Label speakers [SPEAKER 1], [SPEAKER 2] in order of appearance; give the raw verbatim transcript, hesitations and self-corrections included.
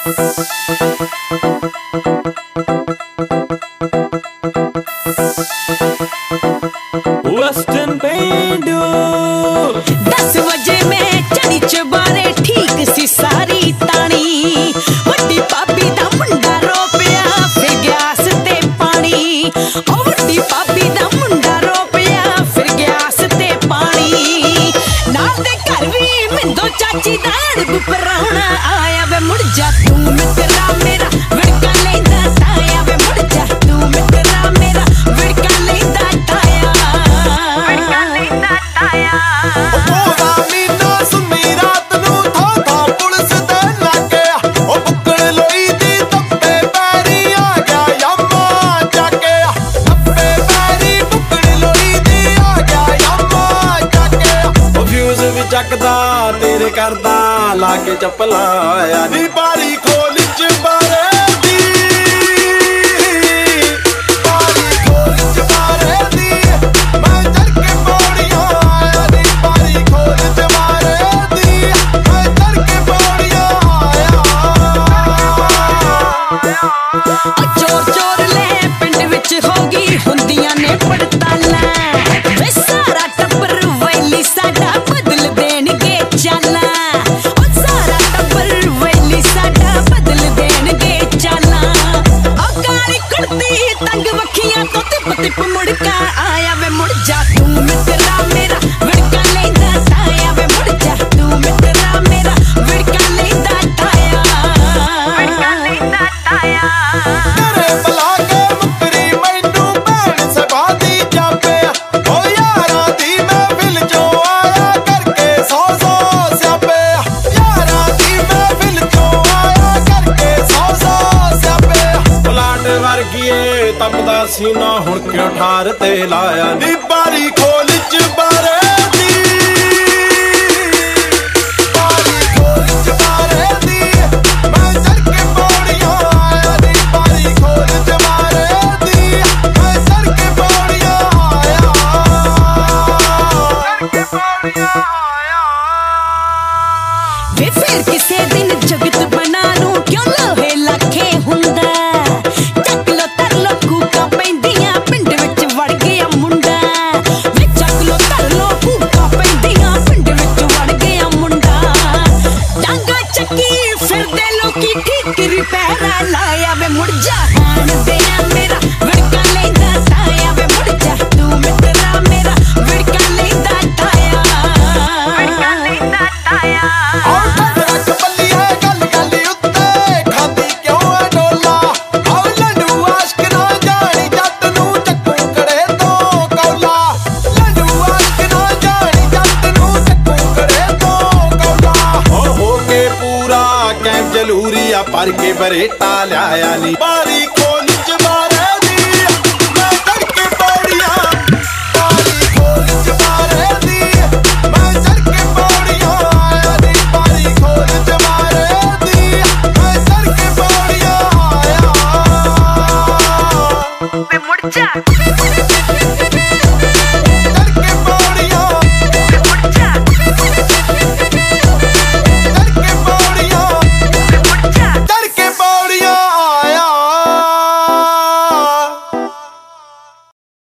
[SPEAKER 1] Western पेंडू
[SPEAKER 2] दस बजे में चढ़ी चबारे ठीक सी सारी तानी वड्डी भाभी दा मुंडा रो पिया फिर गैस ते पानी ओ वड्डी भाभी दा मुंडा रो पिया फिर गैस ते पानी नाल दे घर भी मिंदो चाची दा अड़ब पराउणा आया वे मुड़ जा तू मित्रा मेरा विड़का लेंदा ताया वे मुड़ जा तू मित्रा मेरा विड़का लेंदा ताया विड़का लेंदा ताया
[SPEAKER 1] ਚੱਕਦਾ ਤੇਰੇ ਕਰਦਾ ਲਾ ਕੇ ਚੱਪਲਾਂ ਆਇਆ ਨੀ ਬਾਰੀ ਖੋਲ ਚਬਾਰੇ ਦੀ ਬਾਰੀ ਖੋਲ ਚਬਾਰੇ ਦੀ ਮੈਂ ਚੜ ਕੇ ਪੌੜੀਆਂ ਆਇਆ ਨੀ ਬਾਰੀ ਖੋਲ ਚਬਾਰੇ ਦੀ ਮੈਂ ਚੜ ਕੇ ਪੌੜੀਆਂ ਆਇਆ
[SPEAKER 2] ਚੋਰ ਚੋਰ ਲੈ ਪਿੰਡ ਵਿੱਚ ਹੋ ਗਈ ਹੁੰਦੀਆਂ ਨੇ ਪੜਤਾਲਾਂ ਵੇ ਸਾਰਾ ਟੱਬਰ ਵੈਲੀ ਸਾਡਾ तंग वखियां तो तिप तिप मुड़का आया वे मुड़ जा तू मित्रा मेरा विड़का लेंदा ताया वे मुड़ जा तू मित्रा मेरा विड़का लेंदा ताया विड़का लेंदा ताया
[SPEAKER 1] तेरे बुला के मुकरी मैनू भैन सबादी जापे ओ यारां दी महफिल चों आया करके सौ सौ स्यापे यारां दी महफिल चों आया करके सौ सौ स्यापे पलाट वर्गीए तपदा सीना हुण क्यों ठार ते लाया नी बारी खोल चबारे दी बारी खोल चबारे दी मैं चढ़ के पौड़ियां आया नी बारी खोल चबारे दी मैं चढ़ के पौड़ियां आया चढ़ के पौड़ियां आया
[SPEAKER 2] वे फिर किसे दिन जगत बना लूं क्यों लोहे लाखे हुंदा ठिकरी पैरा लाया वे मुड़ जा हान दिया मेरा विड़का लेंदा ताया वे मुड़ जा तू मित्रा मेरा विड़का लेंदा ताया विड़का लेंदा ताया
[SPEAKER 1] और रख बल्ली है गल गल उत्ते खांदी क्यों है डोला औ लड्डू आशिक ना जानी जट नू चक्कू कड़े तो कौला लड्डू आशिक ना जानी जट नू चक्कू कड़े तो कौला हो हो के पूरा कैम जलूरिया पर के बरेटा लाया नी बारी खोल चबारे दी मैं चढ़ के पौड़ियां बारी खोल चबारे दी मैं चढ़ के पौड़ियां आया नी बारी खोल चबारे दी मैं चढ़ के पौड़ियां आया वे मुड़ जा।